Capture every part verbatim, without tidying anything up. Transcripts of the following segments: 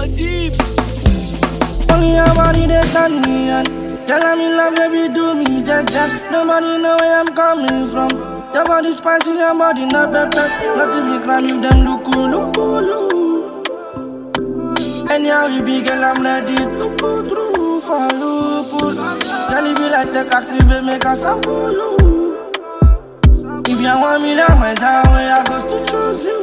Your deeps. Only your body they turn me on. Girl, I'm in love, baby, do me jack jack. Nobody know where I'm coming from. Your body spicy, your body not pepper. Not to be climb if them look cool, look cool, look. Anyhow we be, girl, I'm ready to pull through for you, pull. Girl, if you like the activate, make a sample you. If you want me, let my time when I go to choose you.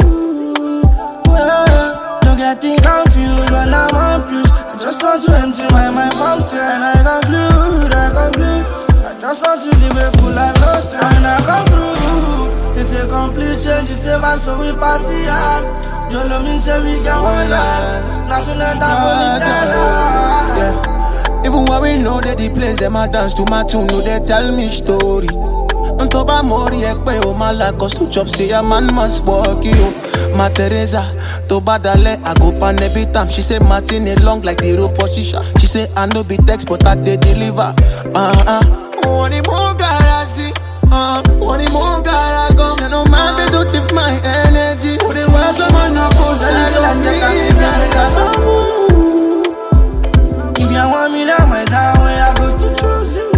Yeah. Don't get things confused when I'm on plus. I just want to empty my mind from tears. And I conclude, I conclude. I just want to live a full life, no stress. And I come through. It's a complete change, it's a vibe, so we party hard. You know me, say we get one life. Not to let that money yeah. Even when we know that the place, them a dance to my tune, no, they tell me story. On top of Mori, ekpe o malako to chop, say a man must walk you. Ma Teresa, to badale, I go pan every time. She say Martin it long like the rope for shisha. She say I no be text, but I dey deliver. Uh uh. Oni mo garasi, uh. Oni mo garago. Say no man be to tip my energy. Odi wa someone no go say no me. If you want me, let my time when I go to choose you.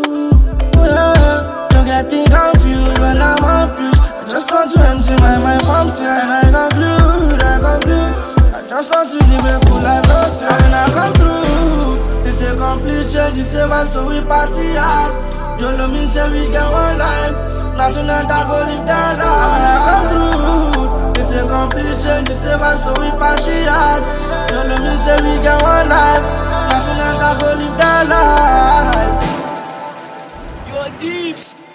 Getting confused when I'm on plus. I just want to empty my mind from tears. And I conclude, I conclude. I just want to live a full life, no stress. And I come through. It's a complete change, it's a vibe, so we party hard. You know me, say we get one life. Not tonight, I go live that life. And I come through. It's a complete change, it's a vibe, so we party hard. You know me, say we get one life. Not tonight, I go live that life. Your deeps.